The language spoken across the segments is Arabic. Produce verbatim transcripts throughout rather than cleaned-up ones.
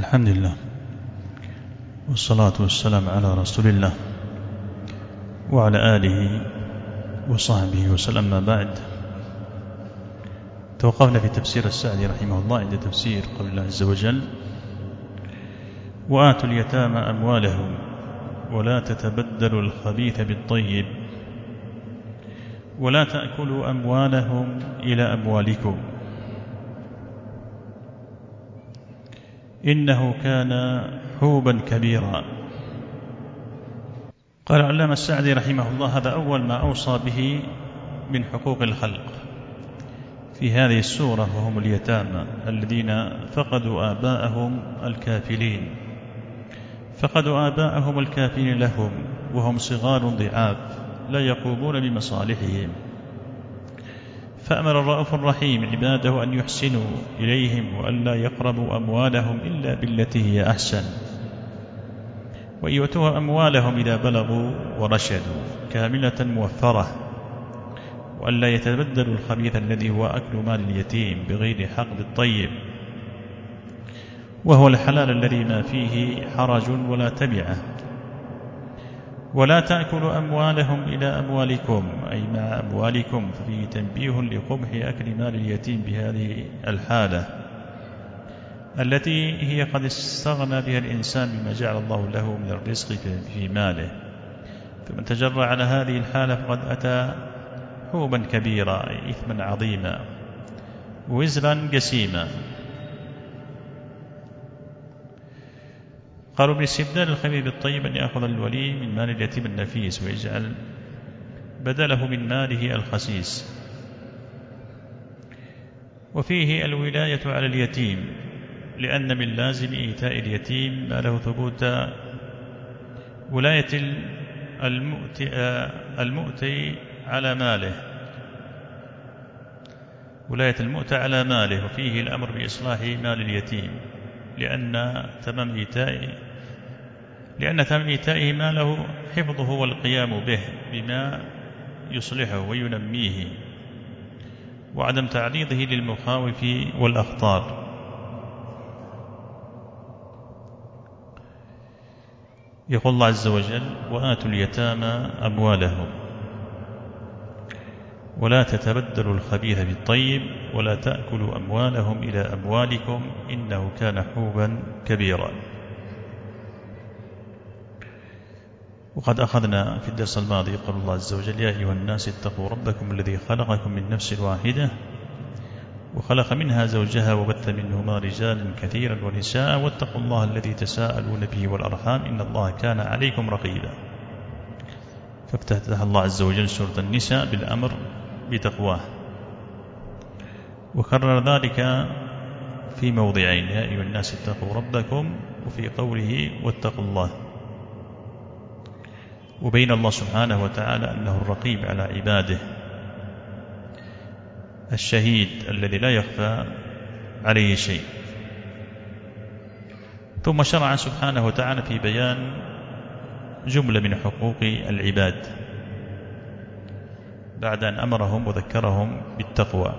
الحمد لله والصلاة والسلام على رسول الله وعلى آله وصحبه وسلم. ما بعد، توقفنا في تفسير السعدي رحمه الله عند تفسير قول الله عز وجل: وآتوا اليتامى أموالهم ولا تتبدلوا الخبيث بالطيب ولا تأكلوا أموالهم إلى أموالكم إنه كان حوبا كبيرا. قال العلامة السعدي رحمه الله: هذا أول ما أوصى به من حقوق الخلق في هذه السورة، وهم اليتامى الذين فقدوا آباءهم الكافلين فقدوا آباءهم الكافلين لهم وهم صغار ضعاف لا يقومون بمصالحهم. فأمر الرؤوف الرحيم عباده أن يحسنوا إليهم وأن لا يقربوا أموالهم إلا بالتي هي أحسن، وأن يؤتوها أموالهم إذا بلغوا ورشدوا كاملة موفرة، وأن لا يتبدلوا الخبيث الذي هو أكل مال اليتيم بغير حق بالطيب، وهو الحلال الذي ما فيه حرج ولا تبعة. ولا تأكلوا أموالهم إلى أموالكم أي مع أموالكم، ففيه تنبيه لقبح أكل مال اليتيم بهذه الحالة التي هي قد استغنى بها الإنسان بما جعل الله له من الرزق في ماله. فمن تجرى على هذه الحالة فقد أتى حوبا كبيرا أي إثما عظيما ووزرا جسيما. قالوا باستبدال الخبيث بالطيب أن يأخذ الولي من مال اليتيم النفيس ويجعل بدله من ماله الخسيس. وفيه الولاية على اليتيم، لأن من لازم إيتاء اليتيم ما له ثبوت ولاية المؤتي على ماله ولاية المؤتى على ماله وفيه الأمر بإصلاح مال اليتيم، لأن تمام إيتائه لأن تمام إيتائه ماله حفظه والقيام به بما يصلحه وينميه، وعدم تعريضه للمخاوف والأخطار. يقول الله عز وجل: وآتوا اليتامى أموالهم ولا تتبدلوا الخبيث بالطيب ولا تأكلوا أموالهم إلى أموالكم إنه كان حوبا كبيرا. وقد أخذنا في الدرس الماضي قال الله عز وجل: يا أيها الناس اتقوا ربكم الذي خلقكم من نفس واحدة وخلق منها زوجها وبث منهما رجالا كثيرا ونساء واتقوا الله الذي تساءلون به والأرحام إن الله كان عليكم رقيبا. فافتتح الله عز وجل سورة النساء بالأمر بتقواه، وكرر ذلك في موضعين: يا أيها الناس اتقوا ربكم، وفي قوله واتقوا الله. وبين الله سبحانه وتعالى أنه الرقيب على عباده الشهيد الذي لا يخفى عليه شيء. ثم شرع سبحانه وتعالى في بيان جملة من حقوق العباد بعد أن أمرهم وذكرهم بالتقوى،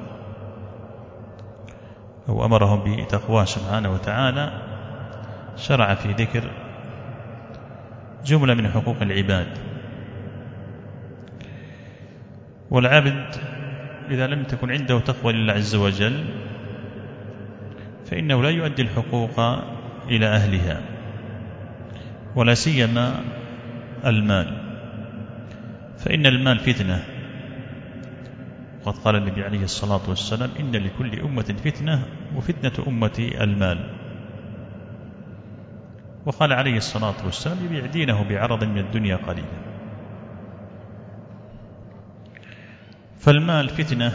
أو أمرهم بتقوى سبحانه وتعالى، شرع في ذكر جملة من حقوق العباد. والعبد إذا لم تكن عنده تقوى لله عز وجل فإنه لا يؤدي الحقوق إلى أهلها، ولا سيما المال، فإن المال فتنة. وقد قال النبي عليه الصلاة والسلام: إن لكل أمة فتنة وفتنة أمتي المال. وقال عليه الصلاة والسلام: يبيع دينه بعرض من الدنيا قليلا. فالمال فتنة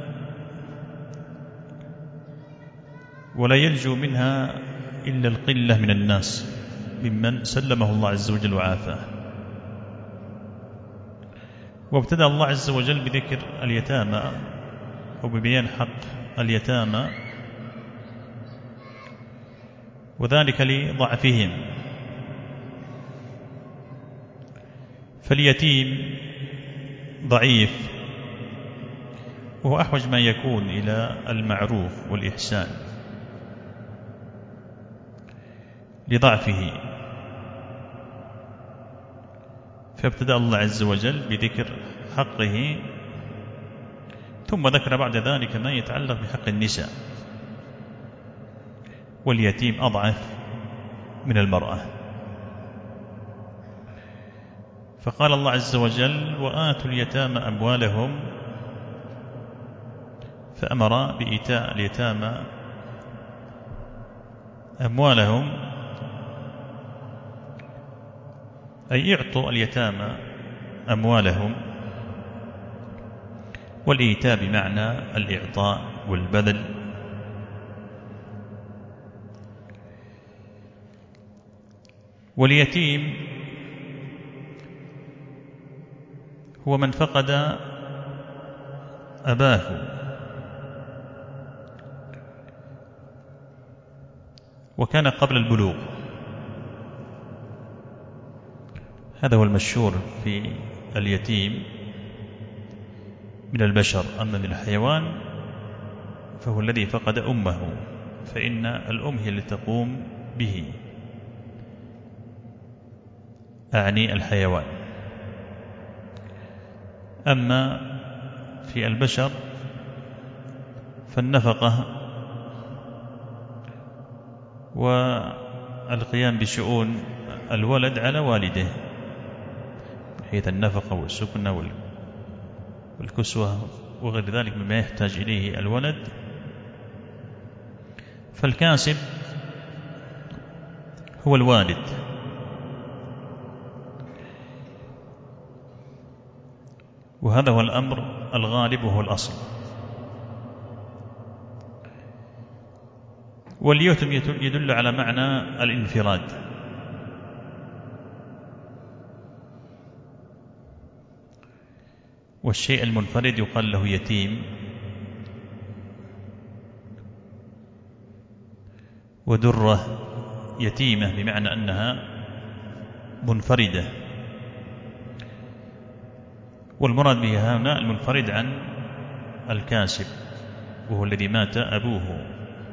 ولا يلجو منها إلا القلة من الناس ممن سلمه الله عز وجل وعافاه. وابتدأ الله عز وجل بذكر اليتامى أو ببيان حق اليتامى، وذلك لضعفهم. فاليتيم ضعيف وهو أحوج ما يكون إلى المعروف والإحسان، لضعفه، فابتدأ الله عز وجل بذكر حقه، ثم ذكر بعد ذلك ما يتعلق بحق النساء، واليتيم أضعف من المرأة. فقال الله عز وجل: وآتوا اليتامى أموالهم، فأمر بإيتاء اليتامى أموالهم، أي اعطوا اليتامى أموالهم. والإيتاء بمعنى الإعطاء والبذل. واليتيم هو من فقد أباه وكان قبل البلوغ. هذا هو المشهور في اليتيم من البشر. أما من الحيوان فهو الذي فقد أمه، فإن الأم هي التي تقوم به، أعني الحيوان. أما في البشر فالنفقة والقيام بشؤون الولد على والده، حيث النفقة والسكنة والكسوة وغير ذلك مما يحتاج إليه الولد. فالكاسب هو الوالد، وهذا هو الأمر الغالب وهو الأصل. واليتم يدل على معنى الانفراد، والشيء المنفرد يقال له يتيم. ودرة يتيمة بمعنى أنها منفردة، والمراد بها هنا المنفرد عن الكاسب، وهو الذي مات أبوه.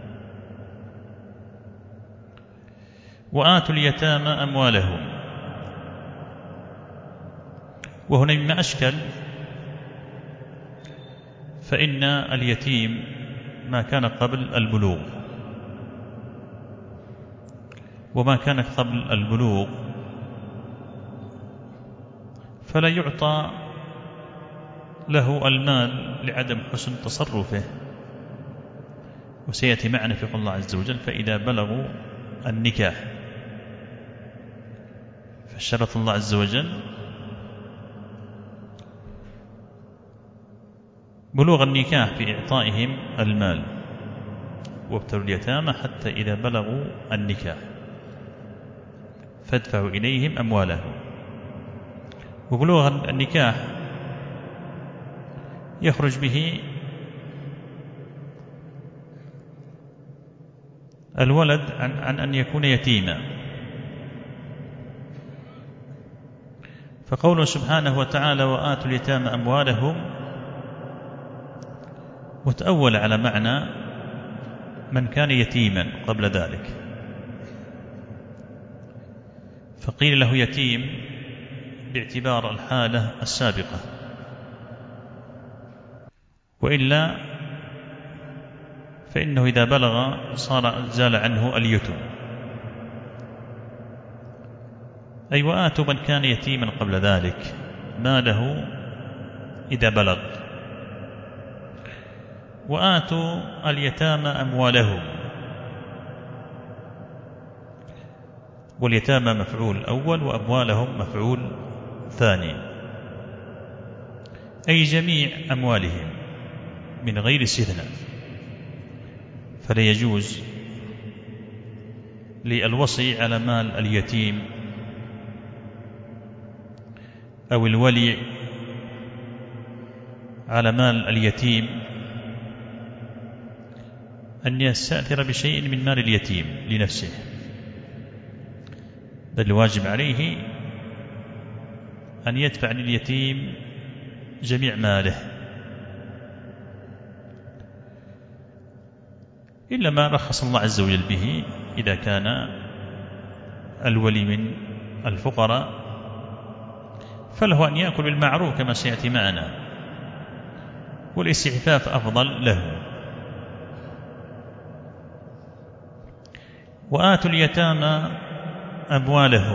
وآتوا اليتامى أموالهم، وهنا مما أشكل فإن اليتيم ما كان قبل البلوغ، وما كان قبل البلوغ فلا يعطى له المال لعدم حسن تصرفه. وسيأتي معنا في قول الله عز وجل: فإذا بلغوا النكاح. فشرط الله عز وجل بلوغ النكاح في إعطائهم المال، وابتلوا اليتامى حتى إذا بلغوا النكاح فادفعوا إليهم أموالهم. وبلوغ النكاح يخرج به الولد عن, عن أن يكون يتيما. فقوله سبحانه وتعالى: وآتوا اليتامى أموالهم، متأول على معنى من كان يتيما قبل ذلك، فقيل له يتيم باعتبار الحالة السابقة، وإلا فإنه إذا بلغ صار زال عنه اليتم. أي وآتوا من كان يتيما قبل ذلك ماله إذا بلغ. وآتوا اليتامى أموالهم، واليتامى مفعول أول وأموالهم مفعول ثاني، أي جميع أموالهم من غير استثناء. فلا يجوز للوصي على مال اليتيم أو الولي على مال اليتيم أن يستأثر بشيء من مال اليتيم لنفسه، بل الواجب عليه أن يدفع لليتيم جميع ماله، إلا ما رخص الله عز وجل به إذا كان الولي من الفقراء فله أن يأكل بالمعروف كما سيأتي معنا، والاستعفاف أفضل له. وآتوا اليتامى أموالهم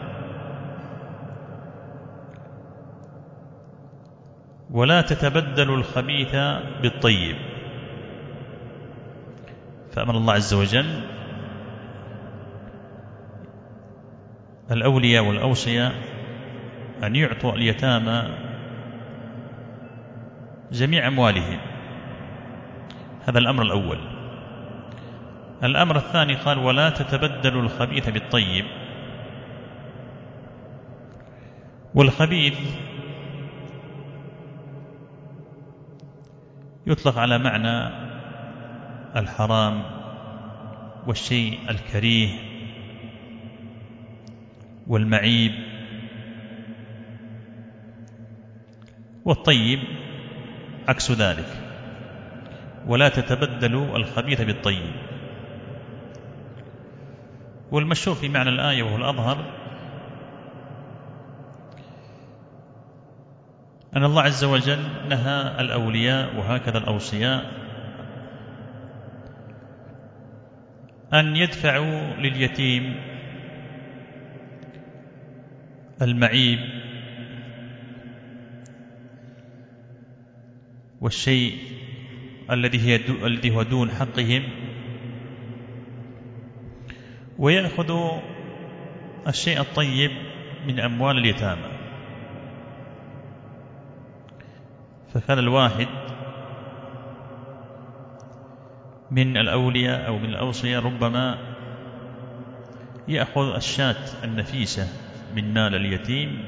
ولا تتبدلوا الخبيث بالطيب. فأمر الله عز وجل الأولياء والأوصياء أن يعطوا اليتامى جميع أموالهم، هذا الأمر الأول. الأمر الثاني قال ولا تتبدلوا الخبيث بالطيب. والخبيث يطلق على معنى الحرام والشيء الكريه والمعيب، والطيب عكس ذلك. ولا تتبدلوا الخبيث بالطيب. والمشهور في معنى الآية وهو الأظهر أن الله عز وجل نهى الأولياء وهكذا الأوصياء أن يدفعوا لليتيم المعيب والشيء الذي هو دون حقهم، ويأخذ الشيء الطيب من أموال اليتامى. فكان الواحد من الأولياء أو من الأوصياء ربما يأخذ الشاة النفيسة من مال اليتيم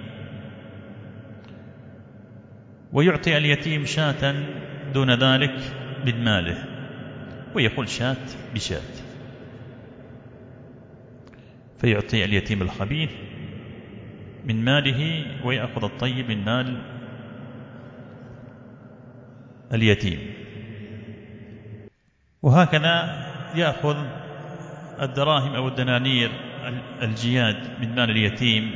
ويعطي اليتيم شاة دون ذلك من ماله، ويقول شاة بشاة، فيعطي اليتيم الخبيث من ماله ويأخذ الطيب من مال اليتيم. وهكذا يأخذ الدراهم أو الدنانير الجياد من مال اليتيم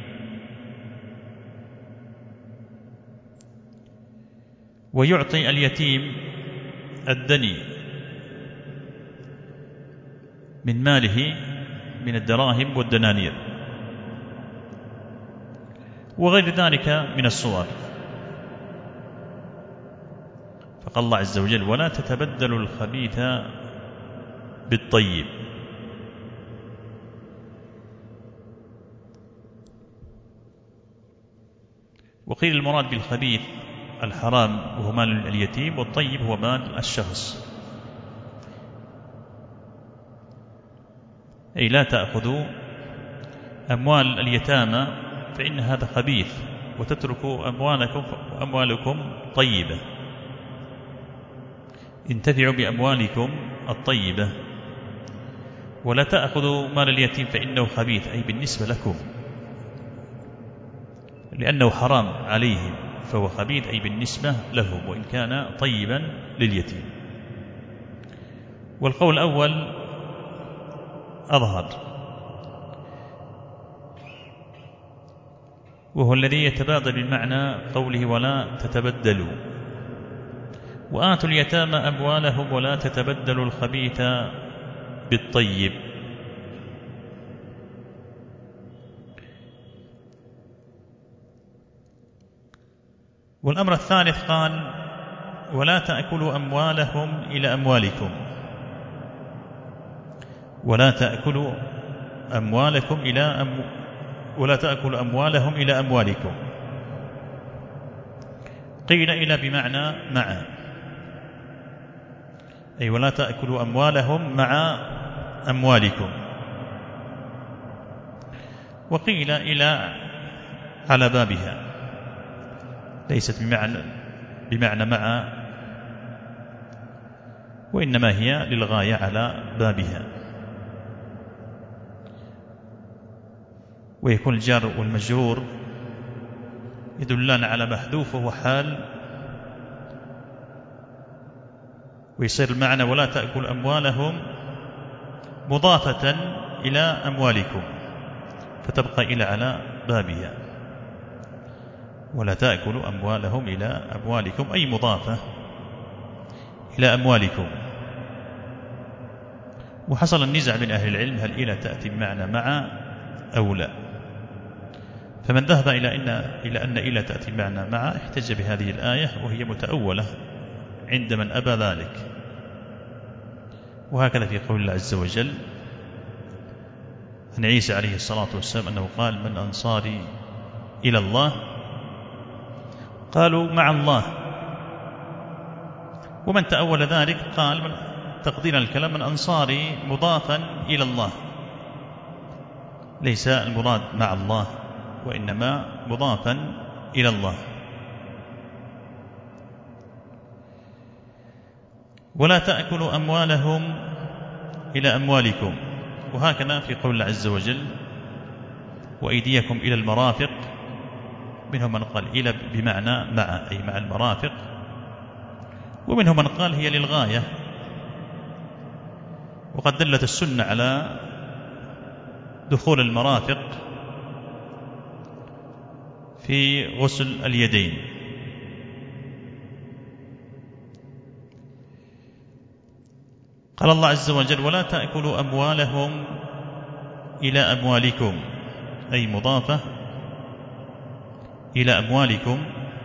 ويعطي اليتيم الدني من ماله من الدراهم والدنانير وغير ذلك من الصور. فقال الله عز وجل ولا تتبدلوا الخبيث بالطيب. وقيل المراد بالخبيث الحرام وهو مال اليتيم، والطيب هو مال الشخص. أي لا تأخذوا أموال اليتامى فإن هذا خبيث، وتتركوا أموالكم أموالكم طيبة. انتفعوا بأموالكم الطيبة ولا تأخذوا مال اليتيم فإنه خبيث، أي بالنسبة لكم، لأنه حرام عليهم فهو خبيث أي بالنسبة لهم وإن كان طيبا لليتيم. والقول الأول أظهر، وهو الذي يتبادل بالمعنى قوله ولا تتبدلوا. وآتوا اليتامى أموالهم ولا تتبدلوا الخبيث بالطيب. والأمر الثالث قال ولا تأكلوا أموالهم إلى أموالكم. ولا تأكلوا أموالكم إلى أم... ولا تأكلوا أموالهم إلى أموالكم. قيل إلى بمعنى مع، أي ولا تأكلوا أموالهم مع أموالكم. وقيل إلى على بابها، ليست بمعنى, بمعنى مع، وإنما هي للغاية على بابها. ويكون الجار والمجرور يدلان على محذوف وهو حال، ويصير المعنى ولا تأكل أموالهم مضافة إلى أموالكم، فتبقى إلى على بابها. ولا تأكلوا أموالهم إلى أموالكم، أي مضافة إلى أموالكم. وحصل النزاع بين أهل العلم هل إلى تأتي بمعنى مع أو لا، فمن ذهب إلى أن إلى أن إلى تأتي بمعنى مع احتج بهذه الآية، وهي متأولة عند من أبى ذلك. وهكذا في قول الله عز وجل عن عيسى عليه الصلاة والسلام أنه قال من أنصاري إلى الله؟ قالوا مع الله. ومن تأول ذلك قال من تقدير الكلام من أنصاري مضافا إلى الله، ليس المراد مع الله وإنما مضافا إلى الله. ولا تأكلوا أموالهم إلى أموالكم، وهكذا في قول الله عز وجل وأيديكم إلى المرافق، منهم من قال إلى بمعنى مع، أي مع المرافق، ومنهم من قال هي للغاية. وقد دلت السنة على دخول المرافق في غسل اليدين. قال الله عز وجل ولا تأكلوا أموالهم إلى أموالكم، أي مضافة إلى أموالكم.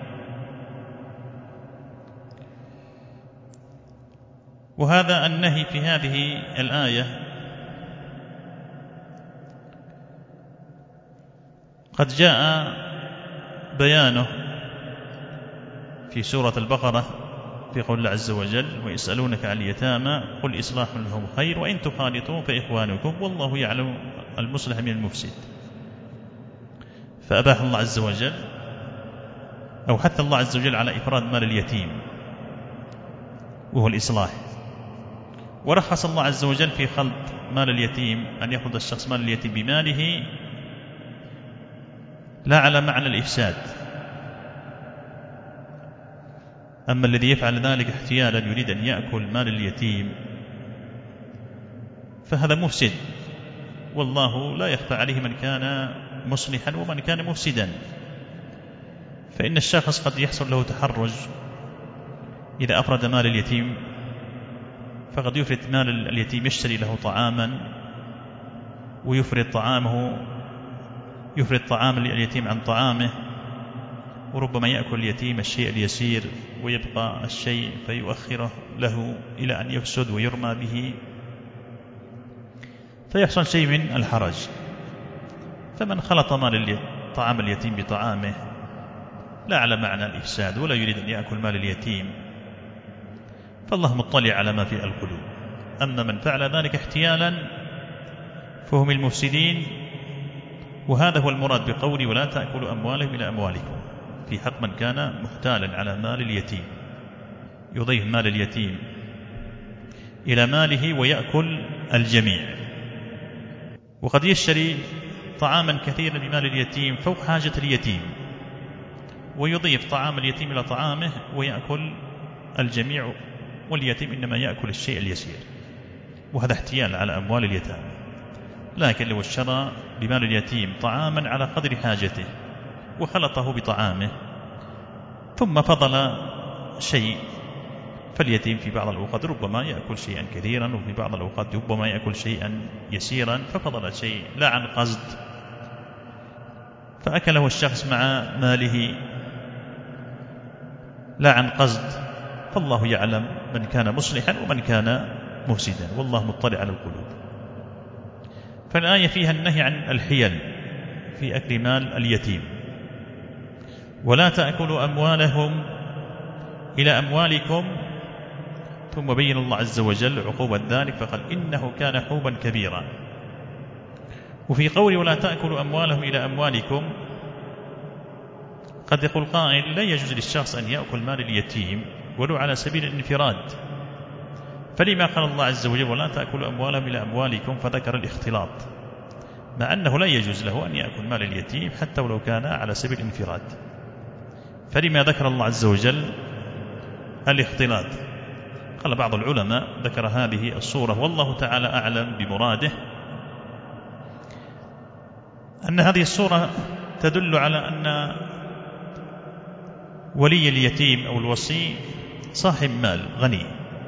وهذا النهي في هذه الآية قد جاء بيانه في سورة البقرة في قول الله عز وجل ويسألونك عن اليتامى قل إصلاح لهم خير وإن تخالطوا فإخوانكم والله يعلم المصلح من المفسد. فأباح الله عز وجل أو حث الله عز وجل على إفراد مال اليتيم وهو الإصلاح، ورخص الله عز وجل في خلط مال اليتيم أن يأخذ الشخص مال اليتيم بماله لا على معنى الإفساد. أما الذي يفعل ذلك احتيالا يريد أن يأكل مال اليتيم فهذا مفسد، والله لا يخفى عليه من كان مصلحا ومن كان مفسدا. فإن الشخص قد يحصل له تحرج إذا أفرد مال اليتيم، فقد يفرد مال اليتيم يشتري له طعاما ويفرد طعامه يفرد طعام اليتيم عن طعامه، وربما يأكل اليتيم الشيء اليسير ويبقى الشيء فيؤخره له إلى أن يفسد ويرمى به، فيحصل شيء من الحرج. فمن خلط مال طعام اليتيم بطعامه لا على معنى الإفساد ولا يريد أن يأكل مال اليتيم فالله مطلع على ما في القلوب. أما من فعل ذلك احتيالا فهم المفسدين، وهذا هو المراد بقولي ولا تأكلوا أموالهم إلى أموالكم في حق من كان محتالا على مال اليتيم، يضيف مال اليتيم إلى ماله ويأكل الجميع. وقد يشتري طعاما كثيرا بمال اليتيم فوق حاجة اليتيم ويضيف طعام اليتيم إلى طعامه ويأكل الجميع، واليتيم إنما يأكل الشيء اليسير، وهذا احتيال على أموال اليتامى. لكن لو اشترى بمال اليتيم طعاما على قدر حاجته وخلطه بطعامه ثم فضل شيء، فاليتيم في بعض الأوقات ربما يأكل شيئا كثيرا وفي بعض الأوقات ربما يأكل شيئا يسيرا، ففضل شيء لا عن قصد فأكله الشخص مع ماله لا عن قصد، فالله يعلم من كان مصلحا ومن كان مفسدا، والله مطلع على القلوب. فالآية فيها النهي عن الحيل في أكل مال اليتيم. ولا تأكلوا أموالهم إلى أموالكم، ثم بين الله عز وجل عقوبة ذلك فقال إنه كان حوبا كبيرا. وفي قول ولا تأكلوا أموالهم إلى أموالكم قد يقول قائل لا يجوز للشخص أن يأكل مال اليتيم ولو على سبيل الانفراد، فلما قال الله عز وجل ولا تأكلوا أموالهم إلى أموالكم فذكر الاختلاط، مع أنه لا يجوز له أن يأكل مال اليتيم حتى ولو كان على سبيل الانفراد، فلما ذكر الله عز وجل الاختلاط؟ قال بعض العلماء ذكر هذه الصورة والله تعالى أعلم بمراده أن هذه السورة تدل على أن ولي اليتيم أو الوصي صاحب مال غني،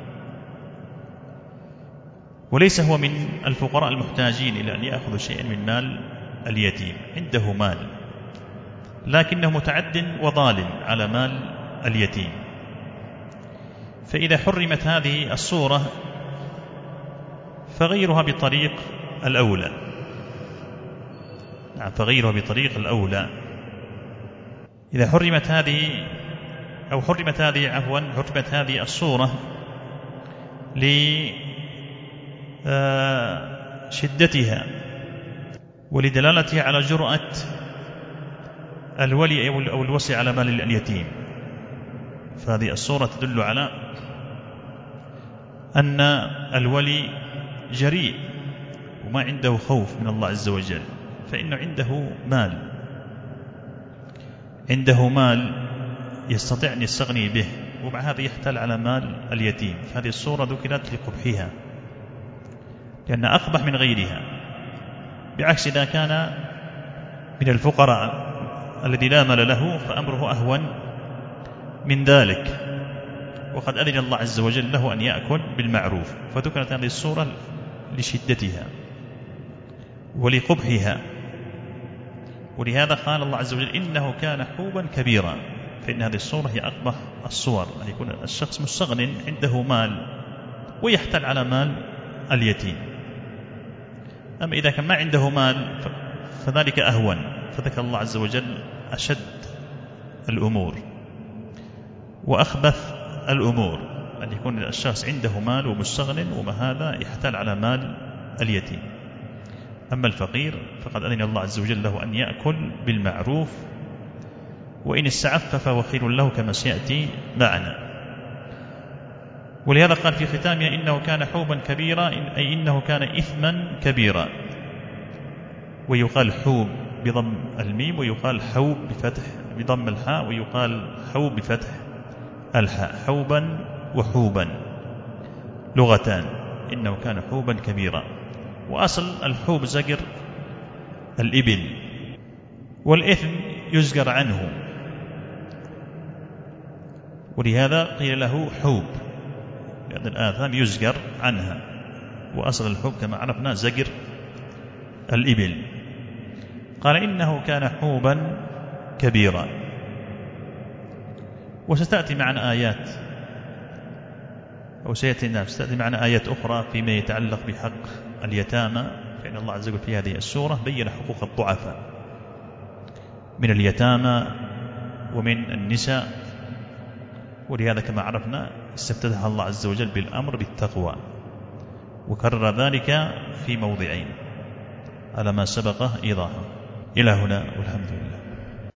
وليس هو من الفقراء المحتاجين إلى أن يأخذ شيئا من مال اليتيم، عنده مال لكنه متعد وظالم على مال اليتيم. فإذا حرمت هذه الصورة فغيرها بطريق الأولى، نعم فغيرها بطريق الأولى. إذا حرمت هذه أو حرمت هذه عفوا حرمت هذه الصورة لشدتها ولدلالتها على جرأة الولي أو الوصي على مال اليتيم، فهذه الصورة تدل على أن الولي جريء وما عنده خوف من الله عز وجل، فإنه عنده مال عنده مال يستطيع أن يستغني به، ومع هذا يحتال على مال اليتيم. فهذه الصورة ذكرت لقبحها لأنها أقبح من غيرها، بعكس إذا كان من الفقراء الذي لا مال له فأمره أهون من ذلك، وقد أذن الله عز وجل له أن يأكل بالمعروف. فذكرت هذه الصورة لشدتها ولقبحها، ولهذا قال الله عز وجل إنه كان حوبا كبيرا. فإن هذه الصورة هي أقبح الصور، أن يكون الشخص مستغن عنده مال ويحتل على مال اليتيم. أما إذا كان ما عنده مال فذلك أهون، فذكر الله عز وجل أشد الأمور وأخبث الأمور، أن يكون الشخص عنده مال ومستغن وما هذا يحتل على مال اليتيم. أما الفقير فقد أذن الله عز وجل له أن يأكل بالمعروف، وإن استعف فهو خير له كما سيأتي معنا. ولهذا قال في ختامها إنه كان حوبا كبيرا، أي إنه كان إثما كبيرا. ويقال حوب بضم الميم، ويقال حوب بفتح بضم الحاء، ويقال حوب بفتح الحاء، حوبا وحوبا لغتان. إنه كان حوبا كبيرا، وأصل الحوب زجر الإبل، والإثم يزجر عنه، ولهذا قيل له حوب، لأن الآثام يزجر عنها، وأصل الحوب كما عرفنا زجر الإبل. قال إنه كان حوبا كبيرا. وستأتي معنا آيات أو سيأتي ستأتي معنا آيات أخرى فيما يتعلق بحق اليتامى، فإن الله عز وجل في هذه السورة بين حقوق الضعفاء من اليتامى ومن النساء. ولهذا كما عرفنا استفتتح الله عز وجل بالأمر بالتقوى، وكرر ذلك في موضعين على ما سبق إيضاحه. إلى هنا والحمد لله.